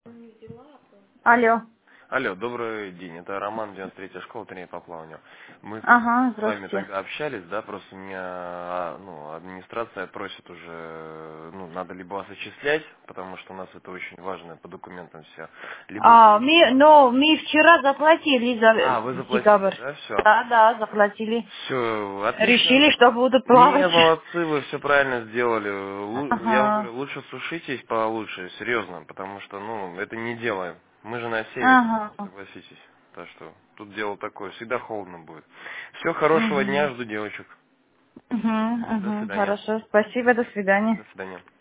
Алло. Алло, добрый день. Это Роман, 93-я школа, тренер по плаванию. Мы Ага, с вами здравствуйте. тогда общались, да, просто меня, администрация просит уже, надо либо вас отчислять, потому что у нас это очень важно по документам все, либо вы... Мы вчера заплатили за А, вы заплатили, декабрь. да, все? Да, да, заплатили. Все, отлично. Решили, что будут плавать. Не, молодцы, вы все правильно сделали. Я вам Ага, говорю, лучше сушитесь получше, серьезно, потому что, это не делаем. Мы же на севере, ага. согласитесь. Так что тут дело такое, всегда холодно будет. Все, хорошего дня, Угу. жду девочек. Угу, До угу. свидания. Хорошо, спасибо, до свидания. До свидания.